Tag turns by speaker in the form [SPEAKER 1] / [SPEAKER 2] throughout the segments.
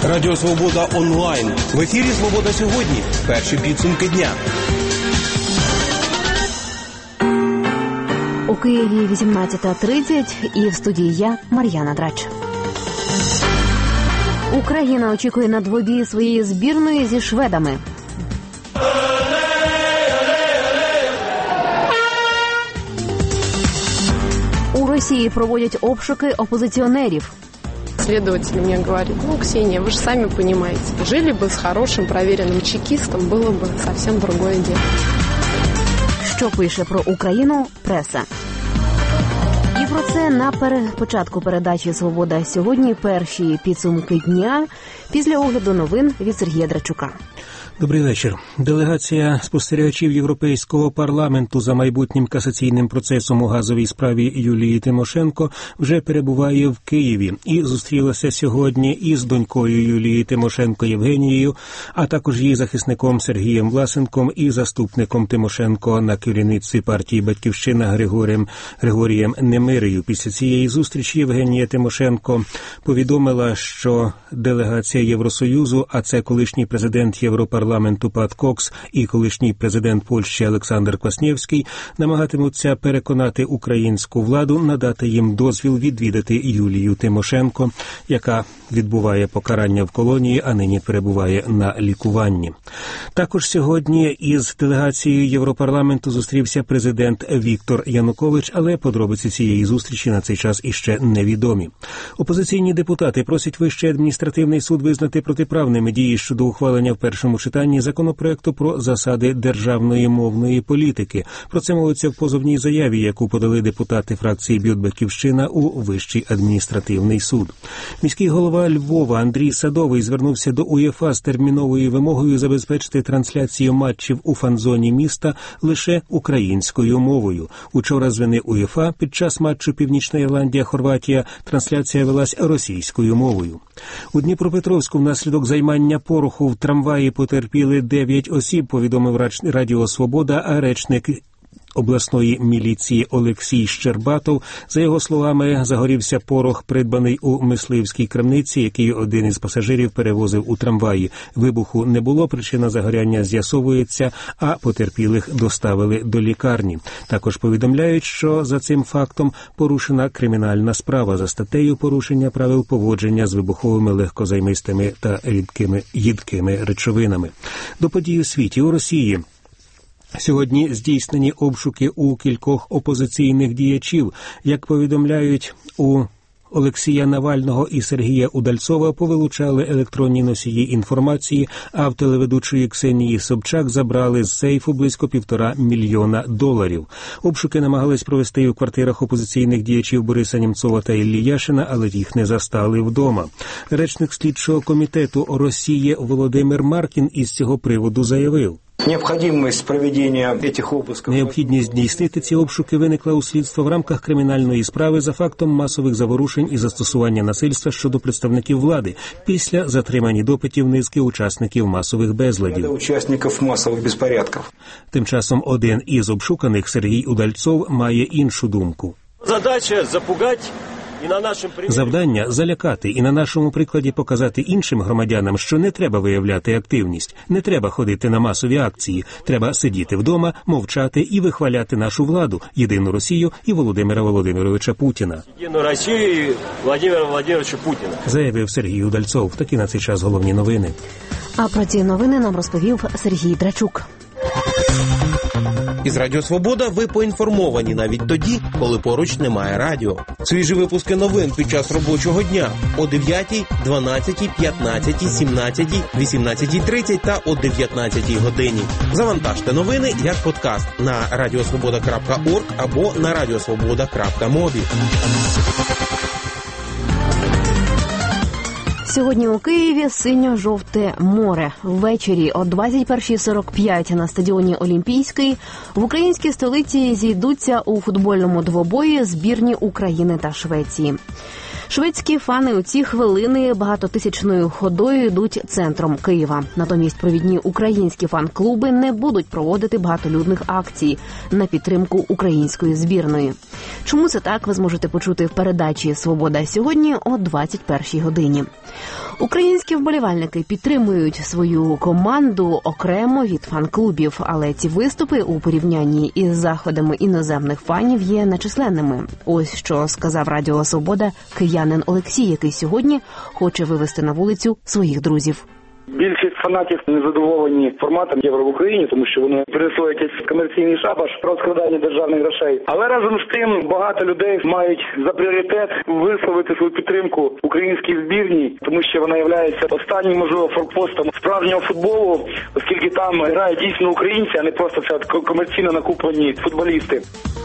[SPEAKER 1] Радіо Свобода онлайн. В ефірі «Свобода сьогодні». Перші підсумки дня.
[SPEAKER 2] У Києві 18:30 і в студії я, Мар'яна Драч. Україна очікує на двобій своєї збірної зі шведами. У Росії проводять обшуки опозиціонерів.
[SPEAKER 3] Следователь мне говорит: Ксения, вы же сами понимаете, жили бы с хорошим проверенным чекистом, было бы совсем другое дело.
[SPEAKER 2] Що пише про Україну преса? І про це на початку передачі «Свобода сьогодні». Перші підсумки дня після огляду новин від Сергія Драчука.
[SPEAKER 4] Добрий вечір. Делегація спостерігачів Європейського парламенту за майбутнім касаційним процесом у газовій справі Юлії Тимошенко вже перебуває в Києві і зустрілася сьогодні із донькою Юлії Тимошенко Євгенією, а також її захисником Сергієм Власенком і заступником Тимошенко на керівництві партії «Батьківщина» Григорієм Немирею. Після цієї зустрічі Євгенія Тимошенко повідомила, що делегація Євросоюзу, а це колишній президент Європарламенту Пат Кокс і колишній президент Польщі Олександр Кваснєвський, намагатимуться переконати українську владу надати їм дозвіл відвідати Юлію Тимошенко, яка відбуває покарання в колонії, а нині перебуває на лікуванні. Також сьогодні із делегацією Європарламенту зустрівся президент Віктор Янукович, але подробиці цієї зустрічі на цей час іще невідомі. Опозиційні депутати просять Вищий адміністративний суд визнати протиправними дії щодо ухвалення в першому читанні законопроекту про засади державної мовної політики. Про це мовиться в позовній заяві, яку подали депутати фракції «Батьківщина» у Вищий адміністративний суд. Міський голова Львова Андрій Садовий звернувся до УЄФА з терміновою вимогою забезпечити трансляцію матчів у фан-зоні міста лише українською мовою. Учора з вини УЄФА під час матчу Північна Ірландія-Хорватія трансляція велась російською мовою. У Дніпропетровську внаслідок займання пороху в трамваї потерпіли 9 осіб, повідомив Радіо Свобода, а речник обласної міліції Олексій Щербатов. За його словами, загорівся порох, придбаний у мисливській крамниці, який один із пасажирів перевозив у трамваї. Вибуху не було, причина загоряння з'ясовується, а потерпілих доставили до лікарні. Також повідомляють, що за цим фактом порушена кримінальна справа за статтею порушення правил поводження з вибуховими легкозаймистими та їдкими речовинами. До подій у світі. У Росії сьогодні здійснені обшуки у кількох опозиційних діячів. Як повідомляють, у Олексія Навального і Сергія Удальцова повилучали електронні носії інформації, а в телеведучої Ксенії Собчак забрали з сейфу близько $1,5 мільйона. Обшуки намагались провести у квартирах опозиційних діячів Бориса Німцова та Іллі Яшина, але їх не застали вдома. Речник слідчого комітету Росії Володимир Маркін із цього приводу заявив: необхідність здійснити ці обшуки виникла у слідства в рамках кримінальної справи за фактом масових заворушень і застосування насильства щодо представників влади після затримання допитів низки учасників масових безладів. Тим часом один із обшуканих, Сергій Удальцов, має іншу думку.
[SPEAKER 5] Задача запугати.
[SPEAKER 4] Завдання – залякати і на нашому прикладі показати іншим громадянам, що не треба виявляти активність, не треба ходити на масові акції, треба сидіти вдома, мовчати і вихваляти нашу владу, Єдину Росію і Володимира Володимировича Путіна.
[SPEAKER 5] Єдину Росію і Володимира Володимировича Путіна.
[SPEAKER 4] Заявив Сергій Удальцов. Такі на цей час головні новини.
[SPEAKER 2] А про ці новини нам розповів Сергій Драчук.
[SPEAKER 1] Із Радіо Свобода ви поінформовані навіть тоді, коли поруч немає радіо. Свіжі випуски новин під час робочого дня о 9, 12, 15, 17, 18:30 та о 19 годині. Завантажте новини як подкаст на radiosvoboda.org або на radiosvoboda.mobi.
[SPEAKER 2] Сьогодні у Києві синьо-жовте море. Ввечері о 21:45 на стадіоні Олімпійський в українській столиці зійдуться у футбольному двобої збірні України та Швеції. Шведські фани у ці хвилини багатотисячною ходою йдуть центром Києва. Натомість провідні українські фан-клуби не будуть проводити багатолюдних акцій на підтримку української збірної. Чому це так, ви зможете почути в передачі «Свобода сьогодні» о 21-й годині. Українські вболівальники підтримують свою команду окремо від фан-клубів, але ці виступи у порівнянні із заходами іноземних фанів є нечисленними. Ось що сказав Радіо Свобода киянин Олексій, який сьогодні хоче вивести на вулицю своїх друзів.
[SPEAKER 6] Більшість фанатів незадоволені форматом Євро в Україні, тому що вони принесли якийсь комерційний шабаш, розкрадання державних грошей. Але разом з тим багато людей мають за пріоритет висловити свою підтримку українській збірній, тому що вона є останнім, можливо, форпостом справжнього футболу, оскільки там грають дійсно українці, а не просто це комерційно накуплені футболісти.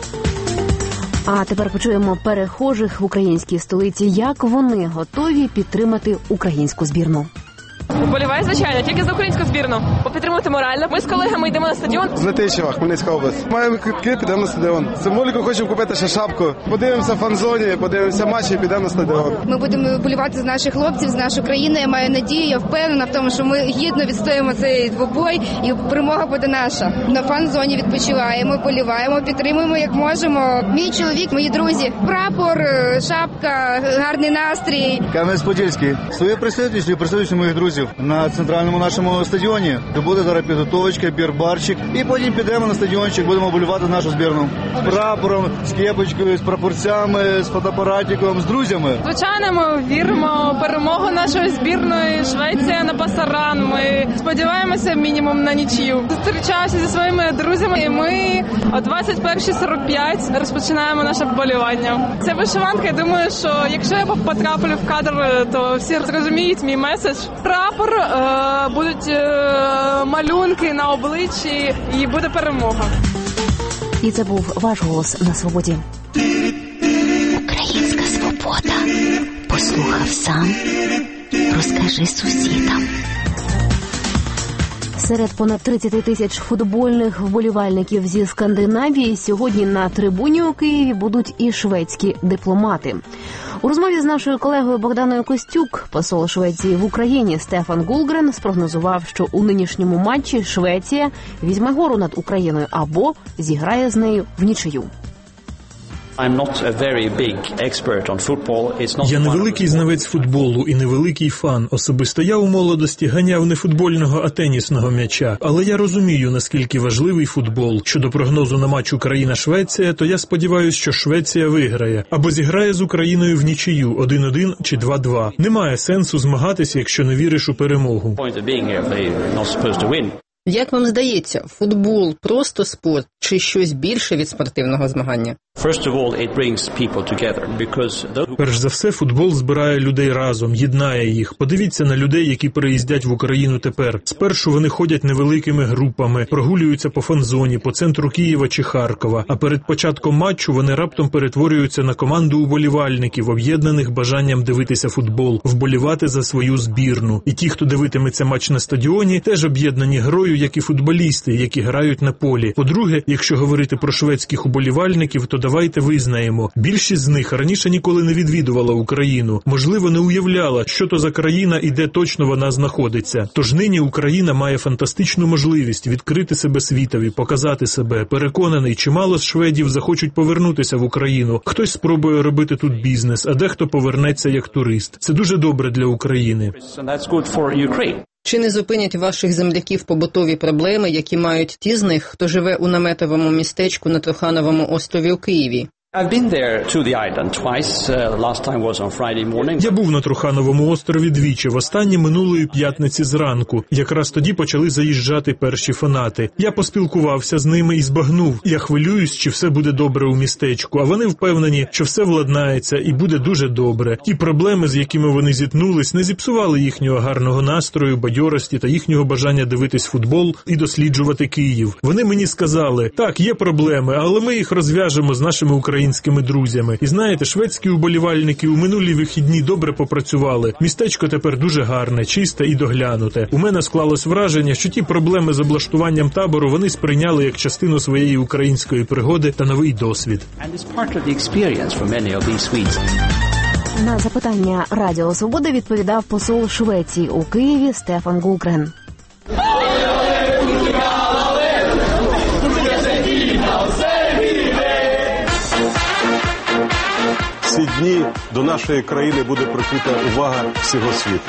[SPEAKER 2] А тепер почуємо перехожих в українській столиці, як вони готові підтримати українську збірну.
[SPEAKER 7] Вболіваю, звичайно, тільки за українську збірну. Підтримувати морально. Ми з колегами йдемо на стадіон.
[SPEAKER 8] З Летичева, Хмельницька область. Маємо квитки, підемо на стадіон. Символіку хочемо купити ще шапку. Подивимося в фан-зоні, подивимося матчі і підемо на стадіон.
[SPEAKER 9] Ми будемо вболівати за наших хлопців, за нашу країну. Я маю надію, я впевнена в тому, що ми гідно відстоїмо цей двобой і перемога буде наша. На фан-зоні відпочиваємо, вболіваємо, підтримуємо як можемо. Мій чоловік, мої друзі. Прапор, шапка, гарний настрій.
[SPEAKER 8] Кам'янець-Подільський. Свою присутність моїх друзів на центральному нашому стадіоні, де буде зараз підготовочка, бір-барчик, і потім підемо на стадіончик, будемо болювати нашу збірну. З прапором, з кепочкою, з прапорцями, з фотоапаратиком, з друзями.
[SPEAKER 7] Звичайно, ми віримо в перемогу нашої збірної. Швеція на пасаран. Ми сподіваємося мінімум на нічию. Зустрічаюся зі своїми друзями і ми о 21:45 розпочинаємо наше вболівання. Це вишиванка, я думаю, що якщо я потраплю в кадр, то всі зрозуміють мій меседж. Прапор, будуть малюнки на обличчі і буде перемога.
[SPEAKER 2] І це був ваш голос на свободі. Українська свобода. Послухав сам, розкажи сусідам. Серед понад 30 тисяч футбольних вболівальників зі Скандинавії сьогодні на трибуні у Києві будуть і шведські дипломати. У розмові з нашою колегою Богданою Костюк посол Швеції в Україні Стефан Гулгрен спрогнозував, що у нинішньому матчі Швеція візьме гору над Україною або зіграє з нею в нічию.
[SPEAKER 10] Я не великий знавець футболу і не великий фан. Особисто я у молодості ганяв не футбольного, а тенісного м'яча. Але я розумію, наскільки важливий футбол. Щодо прогнозу на матч Україна-Швеція, то я сподіваюся, що Швеція виграє. Або зіграє з Україною в нічию 1-1 чи 2-2. Немає сенсу змагатися, якщо не віриш у перемогу.
[SPEAKER 11] Як вам здається, футбол – просто спорт чи щось більше від спортивного змагання?
[SPEAKER 10] Перш за все, футбол збирає людей разом, єднає їх. Подивіться на людей, які переїздять в Україну тепер. Спершу вони ходять невеликими групами, прогулюються по фан-зоні, по центру Києва чи Харкова. А перед початком матчу вони раптом перетворюються на команду уболівальників, об'єднаних бажанням дивитися футбол, вболівати за свою збірну. І ті, хто дивитиметься матч на стадіоні, теж об'єднані грою, як і футболісти, які грають на полі. По-друге, якщо говорити про шведських уболівальників, то давайте визнаємо, більшість з них раніше ніколи не відвідувала Україну. Можливо, не уявляла, що то за країна і де точно вона знаходиться. Тож нині Україна має фантастичну можливість відкрити себе світові, показати себе. Переконаний, чимало з шведів захочуть повернутися в Україну. Хтось спробує робити тут бізнес, а дехто повернеться як турист. Це дуже добре для України.
[SPEAKER 11] Чи не зупинять ваших земляків побутові проблеми, які мають ті з них, хто живе у наметовому містечку на Трухановому острові у Києві?
[SPEAKER 10] Я був на Трухановому острові двічі, востаннє минулої п'ятниці зранку. Якраз тоді почали заїжджати перші фанати. Я поспілкувався з ними і збагнув. Я хвилююсь, чи все буде добре у містечку, а вони впевнені, що все владнається і буде дуже добре. Ті проблеми, з якими вони зіткнулись, не зіпсували їхнього гарного настрою, бадьорості та їхнього бажання дивитись футбол і досліджувати Київ. Вони мені сказали, так, є проблеми, але ми їх розв'яжемо з нашими українськими друзями. І знаєте, шведські уболівальники у минулі вихідні добре попрацювали. Містечко тепер дуже гарне, чисте і доглянуте. У мене склалось враження, що ті проблеми з облаштуванням табору вони сприйняли як частину своєї української пригоди та новий досвід.
[SPEAKER 2] На запитання Радіо Свобода відповідав посол Швеції у Києві Стефан Гукрен.
[SPEAKER 12] Ці дні до нашої країни буде прикута увага всього світу.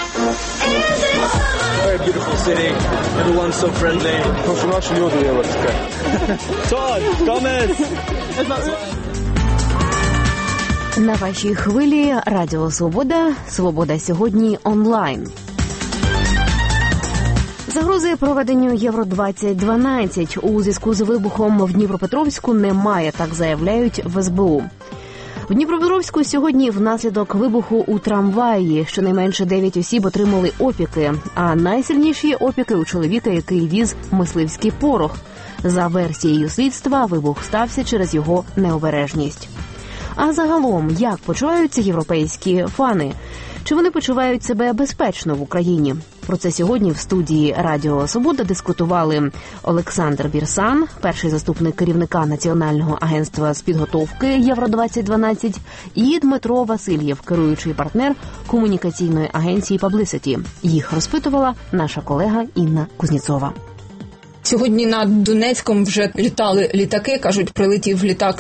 [SPEAKER 2] На вашій хвилі Радіо Свобода, Свобода сьогодні онлайн. Загрози проведенню Євро-2012 у зв'язку з вибухом в Дніпропетровську немає, так заявляють в СБУ. В Дніпропетровську сьогодні внаслідок вибуху у трамваї щонайменше 9 осіб отримали опіки, а найсильніші опіки у чоловіка, який віз мисливський порох. За версією слідства, вибух стався через його необережність. А загалом, як почуваються європейські фани? Чи вони почувають себе безпечно в Україні? Про це сьогодні в студії Радіо Свобода дискутували Олександр Бірсан, перший заступник керівника Національного агентства з підготовки Євро-2012, і Дмитро Васильєв, керуючий партнер комунікаційної агенції Publicity. Їх розпитувала наша колега Інна Кузніцова.
[SPEAKER 11] Сьогодні над Донецьком вже літали літаки, кажуть, прилетів літак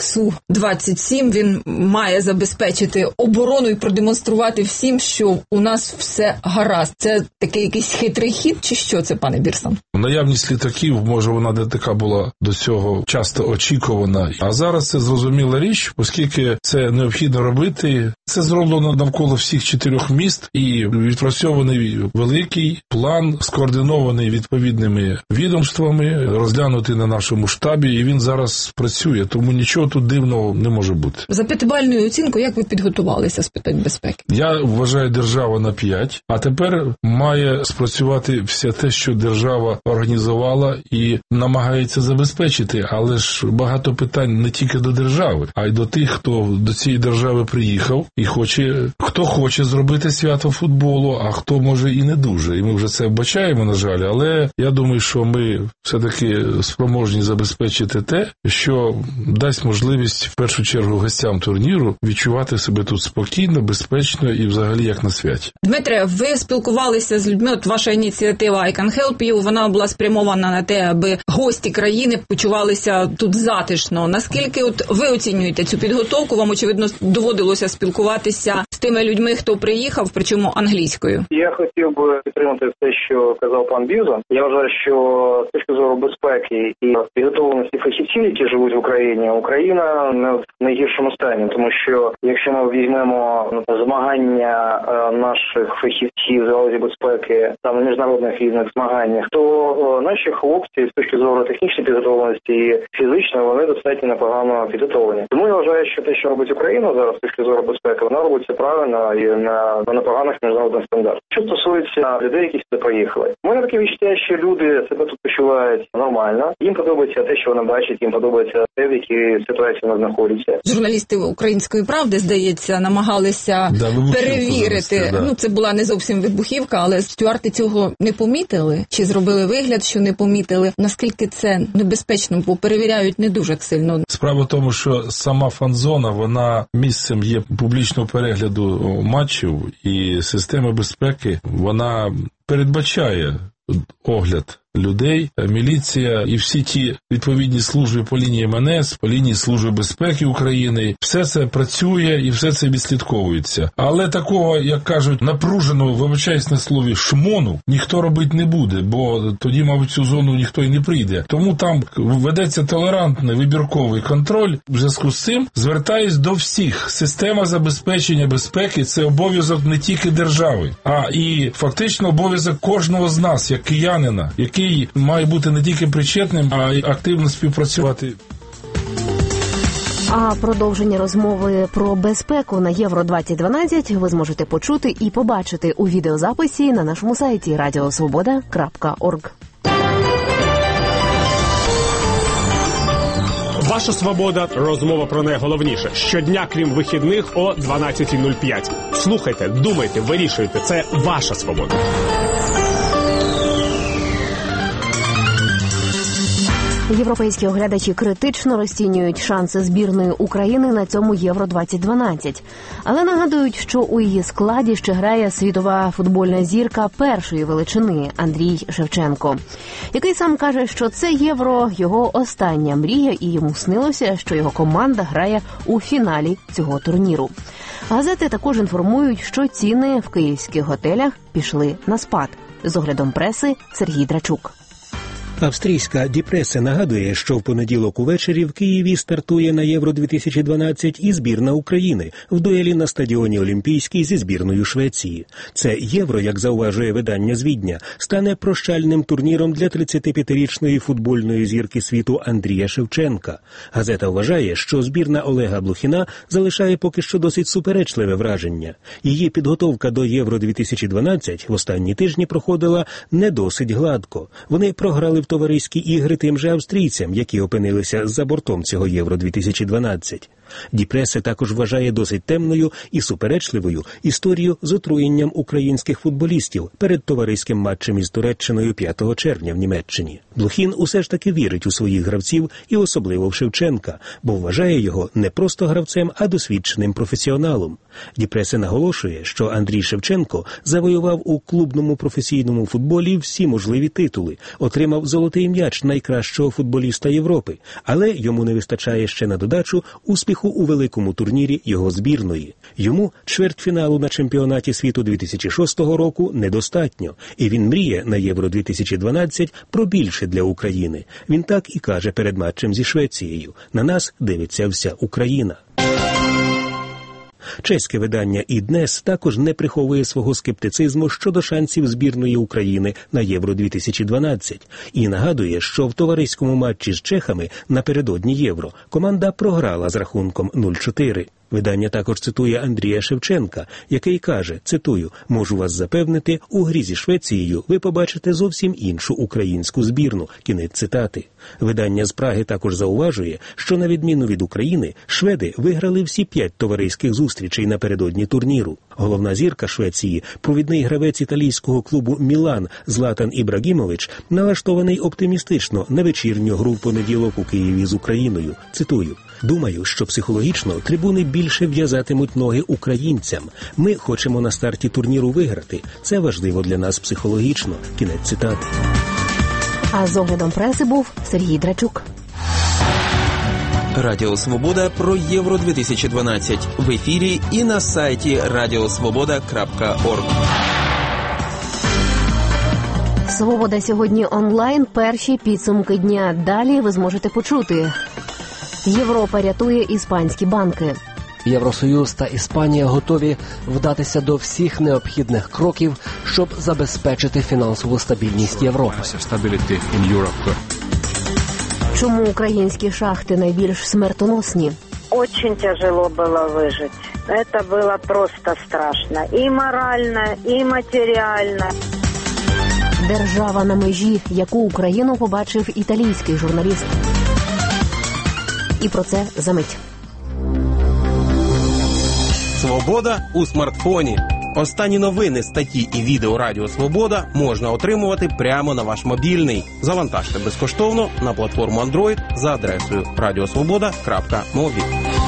[SPEAKER 11] Су-27. Він має забезпечити оборону і продемонструвати всім, що у нас все гаразд. Це такий якийсь хитрий хід, чи що це, пане Бірсан?
[SPEAKER 13] Наявність літаків, може, вона не така була до цього часто очікувана. А зараз це зрозуміла річ, оскільки це необхідно робити. Це зроблено навколо всіх 4 міст і відпрацьований великий план, скоординований відповідними відомствами, розглянути на нашому штабі, і він зараз працює, тому нічого тут дивного не може бути.
[SPEAKER 11] За 5-бальною оцінкою, як ви підготувалися з питань безпеки?
[SPEAKER 13] Я вважаю, держава на 5, а тепер має спрацювати все те, що держава організувала і намагається забезпечити, але ж багато питань не тільки до держави, а й до тих, хто до цієї держави приїхав і хто хоче зробити свято футболу, а хто може і не дуже. І ми вже це вбачаємо, на жаль, але я думаю, що ми все-таки спроможні забезпечити те, що дасть можливість в першу чергу гостям турніру відчувати себе тут спокійно, безпечно і взагалі як на святі.
[SPEAKER 11] Дмитре, ви спілкувалися з людьми, от ваша ініціатива I Can Help You, вона була спрямована на те, аби гості країни почувалися тут затишно. Наскільки от ви оцінюєте цю підготовку? Вам, очевидно, доводилося спілкуватися з тими людьми, хто приїхав, причому англійською.
[SPEAKER 6] Я хотів би підтримати те, що казав пан Бірсан. Я вважаю, що з точки зору безпеки і підготовленості фахівців, які живуть в Україні, Україна не в найгіршому стані, тому що якщо ми візьмемо змагання наших фахівців з галузі безпеки там на міжнародних різних змаганнях, то наші хлопці з точки зору технічної підготовленості і фізичної, вони достатньо непогано підготовлені. Тому я вважаю, що те, що робить Україна зараз з точки зору безпеки, вона робиться правильно і на непоганих міжнародних стандартах. Що стосується людей, які сюди приїхали, у мене таке відчуття, що люди себе тут почувають нормально, їм подобається те, що вони бачать, їм подобається те, в якій ситуації вони знаходяться.
[SPEAKER 11] Журналісти Української правди, здається, намагалися перевірити. Це була не зовсім вибухівка, але стюарти цього не помітили? Чи зробили вигляд, що не помітили? Наскільки це небезпечно, бо перевіряють не дуже сильно?
[SPEAKER 13] Справа в тому, що сама фан-зона, вона місцем є публічного перегляду матчів, і система безпеки, вона передбачає огляд людей, міліція і всі ті відповідні служби по лінії МНС, по лінії Служби безпеки України, все це працює і все це відслідковується. Але такого, як кажуть, напруженого, вибачаюсь на слові, шмону ніхто робити не буде, бо тоді, мабуть, цю зону ніхто і не прийде. Тому там ведеться толерантний вибірковий контроль. В зв'язку з цим звертаюсь до всіх. Система забезпечення безпеки – це обов'язок не тільки держави, а і фактично обов'язок кожного з нас, як киянина, який має бути не тільки причетним, а й активно співпрацювати.
[SPEAKER 2] А продовження розмови про безпеку на Євро-2012 ви зможете почути і побачити у відеозаписі на нашому сайті radiosvoboda.org.
[SPEAKER 14] Ваша свобода. Розмова про найголовніше. Щодня, крім вихідних, о 12:05. Слухайте, думайте, вирішуйте. Це ваша свобода.
[SPEAKER 2] Європейські оглядачі критично розцінюють шанси збірної України на цьому Євро-2012. Але нагадують, що у її складі ще грає світова футбольна зірка першої величини Андрій Шевченко, який сам каже, що це Євро – його остання мрія, і йому снилося, що його команда грає у фіналі цього турніру. Газети також інформують, що ціни в київських готелях пішли на спад. З оглядом преси Сергій Драчук.
[SPEAKER 4] Австрійська Die Presse нагадує, що в понеділок увечері в Києві стартує на Євро-2012 і збірна України в дуелі на стадіоні Олімпійський зі збірною Швеції. Це Євро, як зауважує видання з Відня, стане прощальним турніром для 35-річної футбольної зірки світу Андрія Шевченка. Газета вважає, що збірна Олега Блохіна залишає поки що досить суперечливе враження. Її підготовка до Євро-2012 в останні тижні проходила не досить гладко. Вони програли в товариські ігри тим же австрійцям, які опинилися за бортом цього Євро-2012. Die Presse також вважає досить темною і суперечливою історію з отруєнням українських футболістів перед товариським матчем із Туреччиною 5 червня в Німеччині. Блохін усе ж таки вірить у своїх гравців і особливо в Шевченка, бо вважає його не просто гравцем, а досвідченим професіоналом. Die Presse наголошує, що Андрій Шевченко завоював у клубному професійному футболі всі можливі титули, отримав золотий м'яч найкращого футболіста Європи, але йому не вистачає ще на додачу успіху у великому турнірі його збірної. Йому чвертьфіналу на чемпіонаті світу 2006 року недостатньо, і він мріє на Євро-2012 про більше для України. Він так і каже перед матчем зі Швецією: «На нас дивиться вся Україна». Чеське видання «Іднес» також не приховує свого скептицизму щодо шансів збірної України на Євро-2012 і нагадує, що в товариському матчі з чехами напередодні Євро команда програла з рахунком 0-4. Видання також цитує Андрія Шевченка, який каже, цитую, «Можу вас запевнити, у грі зі Швецією ви побачите зовсім іншу українську збірну». Кінець цитати. Видання з Праги також зауважує, що на відміну від України, шведи виграли всі 5 товариських зустрічей напередодні турніру. Головна зірка Швеції, провідний гравець італійського клубу «Мілан» Златан Ібрагімович, налаштований оптимістично на вечірню гру в понеділок у Києві з Україною. Цитую, «Думаю, що психологічно трибуни більше в'язатимуть ноги українцям. Ми хочемо на старті турніру виграти. Це важливо для нас психологічно». Кінець цитати.
[SPEAKER 2] А з оглядом преси був Сергій Драчук.
[SPEAKER 1] Радіо Свобода про Євро-2012 в ефірі і на сайті radiosvoboda.org.
[SPEAKER 2] «Свобода» сьогодні онлайн. Перші підсумки дня. Далі ви зможете почути. Європа рятує іспанські банки.
[SPEAKER 15] Євросоюз та Іспанія готові вдатися до всіх необхідних кроків, щоб забезпечити фінансову стабільність Європи.
[SPEAKER 2] Чому українські шахти найбільш смертоносні?
[SPEAKER 16] Очень тяжело было выжить. Это было просто страшно. И морально, и материально.
[SPEAKER 2] Держава на межі, яку Україну побачив італійський журналіст. І про це за мить.
[SPEAKER 1] Свобода у смартфоні. Останні новини, статті і відео Радіо Свобода можна отримувати прямо на ваш мобільний. Завантажте безкоштовно на платформу Android за адресою radiosvoboda.mobi.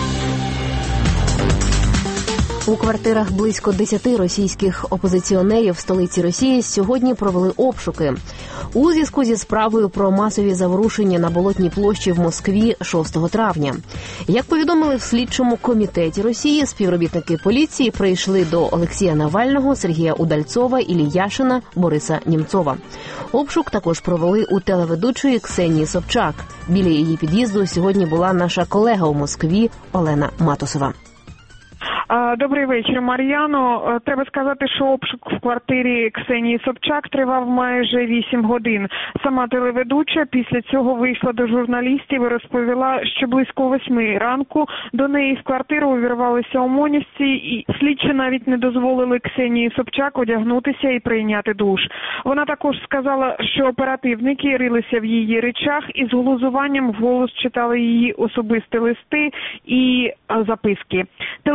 [SPEAKER 2] У квартирах близько 10 російських опозиціонерів в столиці Росії сьогодні провели обшуки. У зв'язку зі справою про масові заворушення на Болотній площі в Москві 6 травня. Як повідомили в слідчому комітеті Росії, співробітники поліції прийшли до Олексія Навального, Сергія Удальцова, Іллі Яшина, Бориса Німцова. Обшук також провели у телеведучої Ксенії Собчак. Біля її під'їзду сьогодні була наша колега у Москві Олена Матусова.
[SPEAKER 17] Добрий вечір, Мар'яно. Треба сказати, що обшук в квартирі Ксенії Собчак тривав майже 8 годин. Сама телеведуча після цього вийшла до журналістів і розповіла, що близько 8 ранку до неї в квартиру увірвалися ОМОНівці, і слідчі навіть не дозволили Ксенії Собчак одягнутися і прийняти душ. Вона також сказала, що оперативники рилися в її речах і з глузуванням вголос читали її особисті листи і записки. Телеведуча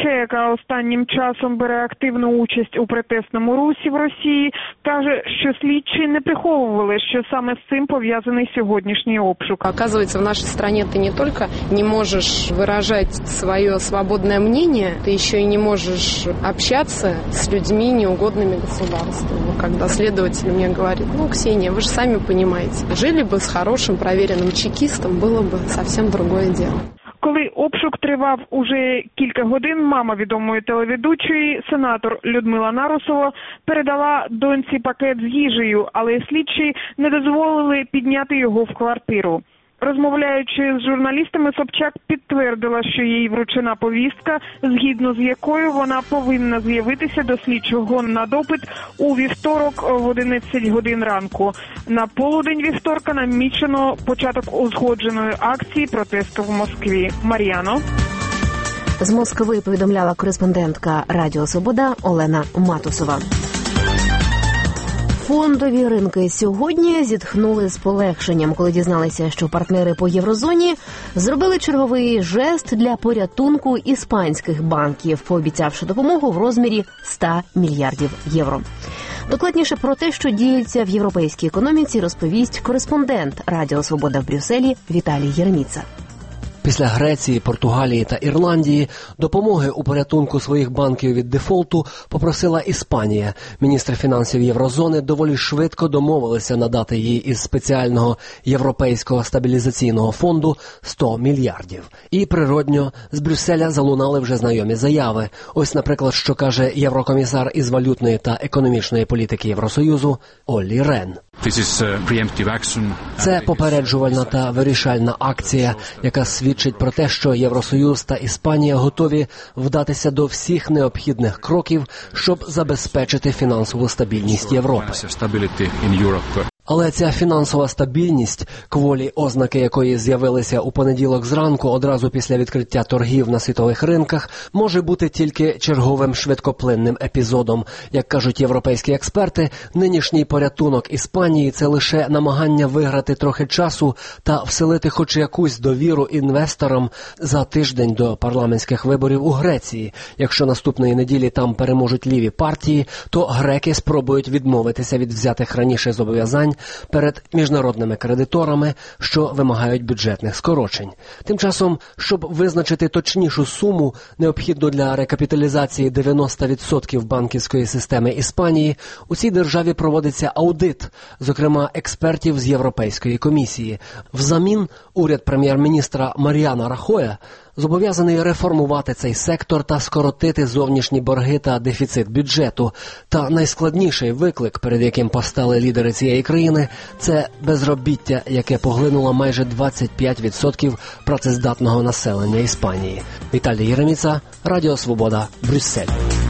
[SPEAKER 17] телеведуча, яка останнім часом бере активну участь у протестному русі в Росії, каже, що слідчі не приховували, що саме з цим пов'язаний сьогоднішній обшук.
[SPEAKER 3] Оказывается, в нашей стране ты не только не можешь выражать свое свободное мнение, ты еще и не можешь общаться с людьми, неугодными государству. Когда следователь мне говорит: Ксения, вы же сами понимаете, жили бы с хорошим проверенным чекистом, было бы совсем другое дело.
[SPEAKER 17] Коли обшук тривав уже кілька годин, мама відомої телеведучої, сенатор Людмила Нарусова, передала доньці пакет з їжею, але слідчі не дозволили підняти його в квартиру. Розмовляючи з журналістами, Собчак підтвердила, що їй вручена повістка, згідно з якою вона повинна з'явитися до слідчого на допит у вівторок в 11 годин ранку. На полудень вівторка намічено початок узгодженої акції протесту в Москві. Мар'яно.
[SPEAKER 2] З Москви повідомляла кореспондентка Радіо Свобода Олена Матусова. Фондові ринки сьогодні зітхнули з полегшенням, коли дізналися, що партнери по єврозоні зробили черговий жест для порятунку іспанських банків, пообіцявши допомогу в розмірі 100 мільярдів євро. Докладніше про те, що діється в європейській економіці, розповість кореспондент Радіо Свобода в Брюсселі Віталій Єреміца.
[SPEAKER 15] Після Греції, Португалії та Ірландії допомоги у порятунку своїх банків від дефолту попросила Іспанія. Міністри фінансів Єврозони доволі швидко домовилися надати їй із спеціального Європейського стабілізаційного фонду 100 мільярдів. І природньо з Брюсселя залунали вже знайомі заяви. Ось, наприклад, що каже єврокомісар із валютної та економічної політики Євросоюзу Оллі Рен. Це попереджувальна та вирішальна акція, яка свідчить про те, що Євросоюз та Іспанія готові вдатися до всіх необхідних кроків, щоб забезпечити фінансову стабільність Європи. Але ця фінансова стабільність, кволі ознаки якої з'явилися у понеділок зранку одразу після відкриття торгів на світових ринках, може бути тільки черговим швидкоплинним епізодом. Як кажуть європейські експерти, нинішній порятунок Іспанії – це лише намагання виграти трохи часу та вселити хоч якусь довіру інвесторам за тиждень до парламентських виборів у Греції. Якщо наступної неділі там переможуть ліві партії, то греки спробують відмовитися від взятих раніше зобов'язань перед міжнародними кредиторами, що вимагають бюджетних скорочень. Тим часом, щоб визначити точнішу суму, необхідну для рекапіталізації 90% банківської системи Іспанії, у цій державі проводиться аудит, зокрема експертів з Європейської комісії. Взамін уряд прем'єр-міністра Мар'яна Рахоя зобов'язаний реформувати цей сектор та скоротити зовнішні борги та дефіцит бюджету. Та найскладніший виклик, перед яким постали лідери цієї країни, це безробіття, яке поглинуло майже 25% працездатного населення Іспанії. Віталій Єреміца, Радіо Свобода, Брюссель.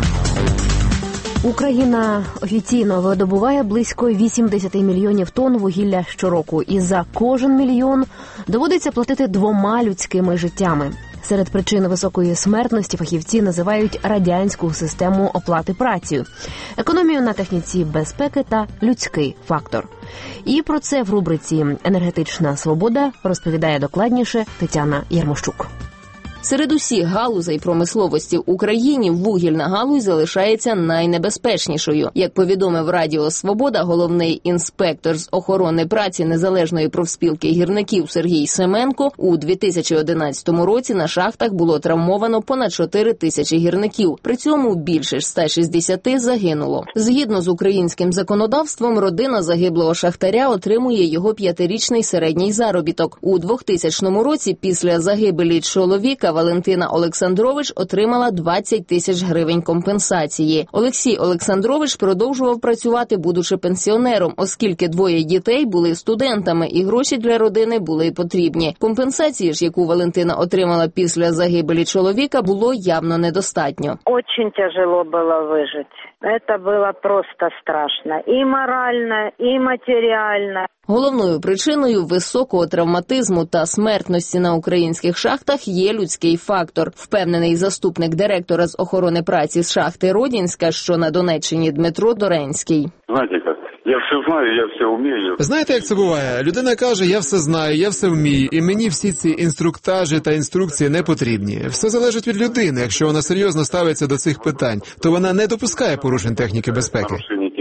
[SPEAKER 2] Україна офіційно видобуває близько 80 мільйонів тонн вугілля щороку. І за кожен мільйон доводиться платити 2 людськими життями. Серед причин високої смертності фахівці називають радянську систему оплати працею, економію на техніці безпеки та людський фактор. І про це в рубриці «Енергетична свобода» розповідає докладніше Тетяна Ярмощук.
[SPEAKER 18] Серед усіх галузей промисловості в Україні вугільна галузь залишається найнебезпечнішою. Як повідомив Радіо Свобода головний інспектор з охорони праці Незалежної профспілки гірників Сергій Семенко, у 2011 році на шахтах було травмовано понад 4 тисячі гірників. При цьому більше 160 загинуло. Згідно з українським законодавством, родина загиблого шахтаря отримує його 5-річний середній заробіток. У 2000 році після загибелі чоловіка Валентина Олександрович отримала 20 тисяч гривень компенсації. Олексій Олександрович продовжував працювати, будучи пенсіонером, оскільки 2 дітей були студентами і гроші для родини були потрібні. Компенсації ж, яку Валентина отримала після загибелі чоловіка, було явно недостатньо.
[SPEAKER 16] Очень тяжело було вижити. Це було просто страшно. І морально, і матеріально.
[SPEAKER 18] Головною причиною високого травматизму та смертності на українських шахтах є людський фактор, впевнений заступник директора з охорони праці з шахти Родінська, що на Донеччині, Дмитро Доренський.
[SPEAKER 19] Знаєте, як Я все знаю, я все вмію.
[SPEAKER 20] Знаєте, як це буває? Людина каже, я все знаю, я все вмію, і мені всі ці інструктажі та інструкції не потрібні. Все залежить від людини. Якщо вона серйозно ставиться до цих питань, то вона не допускає порушень техніки безпеки.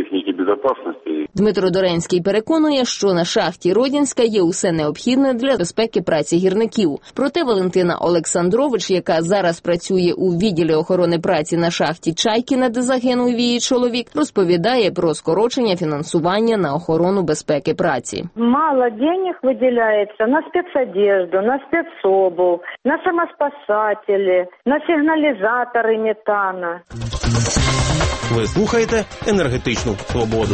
[SPEAKER 18] Дмитро Доренський переконує, що на шахті Родінська є усе необхідне для безпеки праці гірників. Проте Валентина Олександрович, яка зараз працює у відділі охорони праці на шахті Чайкіна, де загинув її чоловік, розповідає про скорочення фінансування на охорону безпеки праці.
[SPEAKER 16] Мало денег виділяється на спецодежду, на спецобув, на самоспасателі, на сигналізатори метана.
[SPEAKER 1] Ви слухаєте «Енергетичну свободу».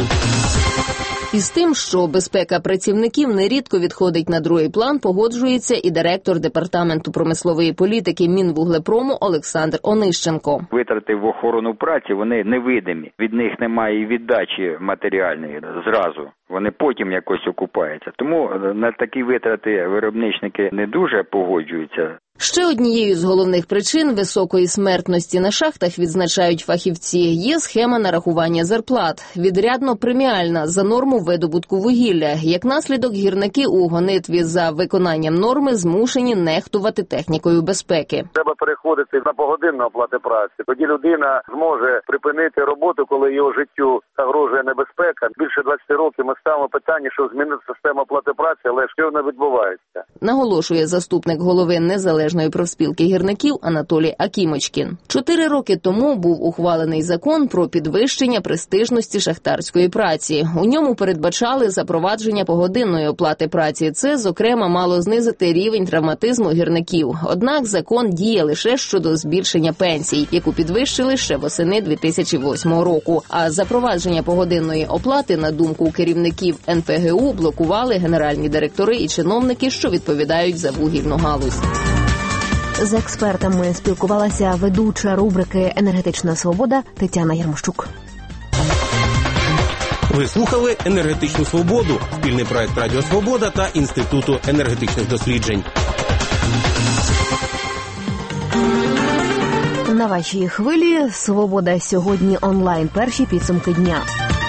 [SPEAKER 18] Із тим, що безпека працівників нерідко відходить на другий план, погоджується і директор Департаменту промислової політики Мінвуглепрому Олександр Онищенко.
[SPEAKER 21] Витрати в охорону праці, вони невидимі. Від них немає і віддачі матеріальної зразу. Вони потім якось окупаються. Тому на такі витрати виробничники не дуже погоджуються.
[SPEAKER 18] Ще однією з головних причин високої смертності на шахтах, відзначають фахівці, є схема нарахування зарплат. Відрядно преміальна за норму видобутку вугілля. Як наслідок, гірники у гонитві за виконанням норми змушені нехтувати технікою безпеки.
[SPEAKER 22] Треба переходити на погодинну оплату праці. Тоді людина зможе припинити роботу, коли його життю загрожує небезпека. Більше 20 років ми ставимо питання, що змінити систему оплати праці, але що не відбувається.
[SPEAKER 18] Наголошує заступник голови Незалежної профспілки гірників Анатолій Акімочкін. 4 роки тому був ухвалений закон про підвищення престижності шахтарської праці. У ньому передбачали запровадження погодинної оплати праці. Це, зокрема, мало знизити рівень травматизму гірників. Однак закон діє лише щодо збільшення пенсій, яку підвищили ще восени 2008 року. А запровадження погодинної оплати, на думку керівників НПГУ, блокували генеральні директори і чиновники, що відповідають за вугільну галузь.
[SPEAKER 2] З експертами спілкувалася ведуча рубрики «Енергетична свобода» Тетяна Ярмощук.
[SPEAKER 1] Ви слухали «Енергетичну свободу» – спільний проект Радіо Свобода та Інституту енергетичних досліджень.
[SPEAKER 2] На вашій хвилі «Свобода сьогодні» онлайн. Перші підсумки дня.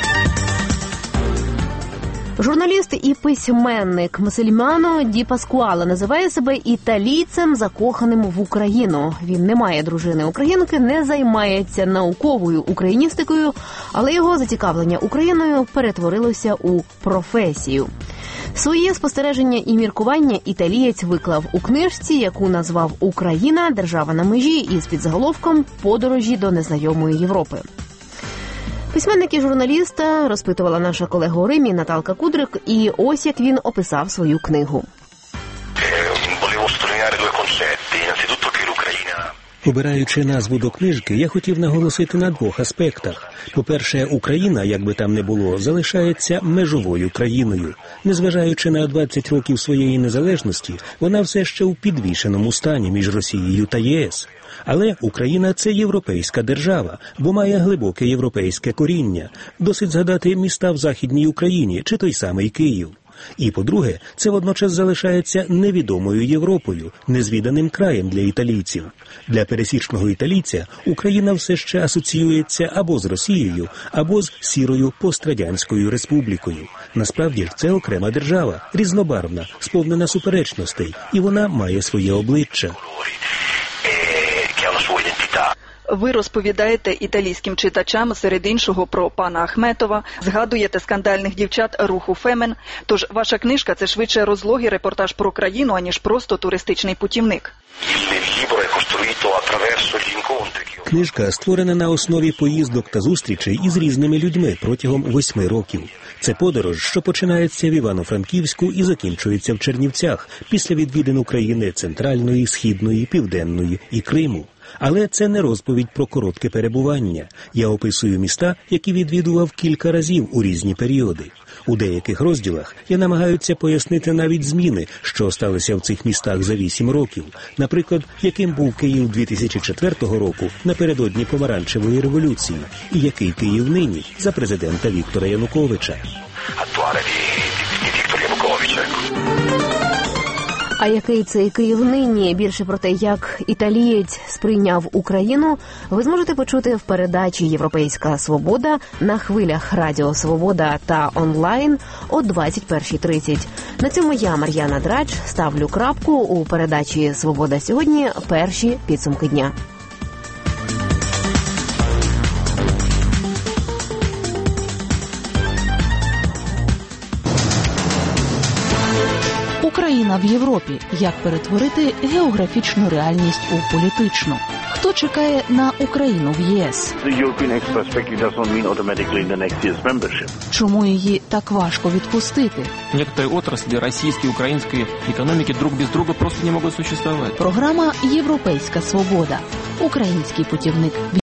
[SPEAKER 2] Журналіст і письменник Масельмано Ді Паскуале називає себе італійцем, закоханим в Україну. Він не має дружини-українки, не займається науковою україністикою, але його зацікавлення Україною перетворилося у професію. Своє спостереження і міркування італієць виклав у книжці, яку назвав «Україна. Держава на межі» із підзаголовком «Подорожі до незнайомої Європи». Письменник і журналіста розпитувала наша колега у Римі Наталка Кудрик, і ось як він описав свою книгу.
[SPEAKER 4] Обираючи назву до книжки, я хотів наголосити на двох аспектах. По-перше, Україна, як би там не було, залишається межовою країною. Незважаючи на 20 років своєї незалежності, вона все ще у підвішеному стані між Росією та ЄС. Але Україна – це європейська держава, бо має глибоке європейське коріння. Досить згадати міста в Західній Україні чи той самий Київ. І, по-друге, це водночас залишається невідомою Європою, незвіданим краєм для італійців. Для пересічного італійця Україна все ще асоціюється або з Росією, або з сірою пострадянською республікою. Насправді ж це окрема держава, різнобарвна, сповнена суперечностей, і вона має своє обличчя.
[SPEAKER 23] Ви розповідаєте італійським читачам, серед іншого, про пана Ахметова, згадуєте скандальних дівчат руху «Фемен». Тож ваша книжка – це швидше розлогий репортаж про країну, аніж просто туристичний путівник.
[SPEAKER 4] Книжка створена на основі поїздок та зустрічей із різними людьми протягом 8 років. Це подорож, що починається в Івано-Франківську і закінчується в Чернівцях, після відвідин України Центральної, Східної, Південної і Криму. Але це не розповідь про коротке перебування. Я описую міста, які відвідував кілька разів у різні періоди. У деяких розділах я намагаюся пояснити навіть зміни, що сталися в цих містах за 8 років. Наприклад, яким був Київ 2004 року напередодні Помаранчевої революції, і який Київ нині за президента Віктора Януковича.
[SPEAKER 2] А який цей Київ нині? Більше про те, як італієць сприйняв Україну, ви зможете почути в передачі «Європейська свобода» на хвилях Радіо Свобода та онлайн о 21:30. На цьому я, Мар'яна Драч, ставлю крапку у передачі «Свобода сьогодні» перші підсумки дня.
[SPEAKER 5] Україна в Європі. Як перетворити географічну реальність у політичну? Хто чекає на Україну в ЄС? Чому її так важко відпустити?
[SPEAKER 8] Некоторые отрасли российской и украинской экономики друг без друга просто не могут существовать.
[SPEAKER 5] Програма «Європейська свобода». Український путівник в